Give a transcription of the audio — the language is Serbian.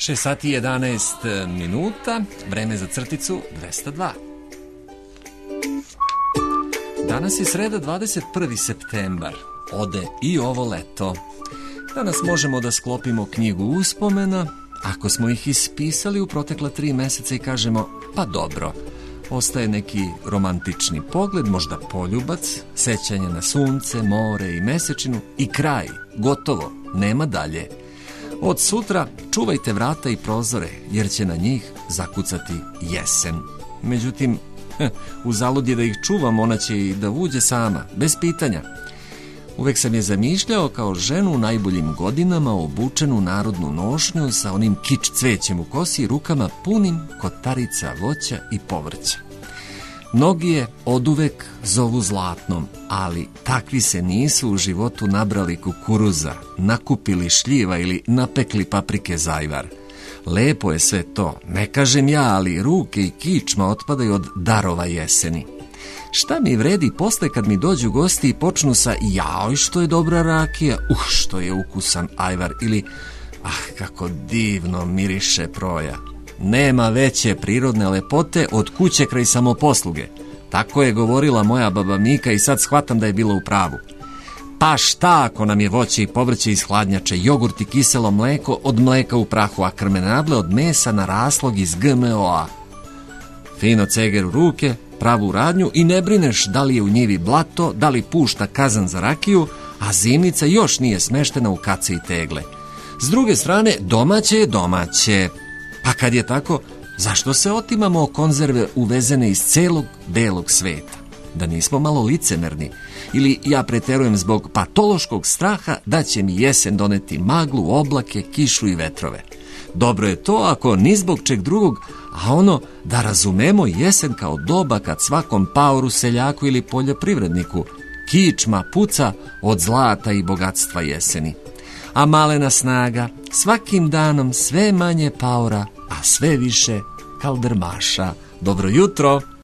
6 sati i 11 minuta, vreme za crticu 202. Danas je sreda, 21. septembar. Ode i ovo leto. Danas možemo da sklopimo knjigu uspomena, ako smo ih ispisali u protekla 3 meseca i kažemo, pa dobro, ostaje neki romantični pogled, možda poljubac, sećanje na sunce, more i mesečinu i kraj, gotovo, nema dalje. Od sutra čuvajte vrata i prozore, jer će na njih zakucati jesen. Međutim, uzalud je da ih čuvam, ona će i da uđe sama, bez pitanja. Uvek sam je zamišljao kao ženu u najboljim godinama, obučenu u narodnu nošnju sa onim kič cvećem u kosi i rukama punim kotarica voća i povrća. Mnogi je oduvek zovu zlatnom, ali takvi se nisu u životu nabrali kukuruza, nakupili šljiva ili napekli paprike zajvar. Lepo je sve to, ne kažem ja, ali ruke i kičma otpadaju od darova jeseni. Šta mi vredi posle kad mi dođu gosti i počnu sa jaj što je dobra rakija, što je ukusan ajvar ili kako divno miriše proja. Nema veće prirodne lepote od kuće kraj samoposluge. Tako je govorila moja baba Mika i sad shvatam da je bila u pravu. Pa šta ako nam je voće i povrće iz hladnjače, jogurt i kiselo mleko od mleka u prahu, a krmenadle od mesa naraslog iz GMO-a. Fino ceger u ruke, pravu radnju i ne brineš da li je u njivi blato, da li pušta kazan za rakiju, a zimnica još nije smeštena u kace i tegle. S druge strane, domaće je domaće. Pa kad je tako, zašto se otimamo o konzerve uvezene iz celog belog sveta? Da nismo malo licemerni? Ili ja preterujem zbog patološkog straha da će mi jesen doneti maglu, oblake, kišu i vetrove. Dobro je to ako ni zbog čeg drugog, a ono da razumemo jesen kao doba kad svakom paoru, seljaku ili poljoprivredniku kičma puca od zlata i bogatstva jeseni. A malena snaga, svakim danom sve manje paora, a sve više kaldrmaša. Dobro jutro!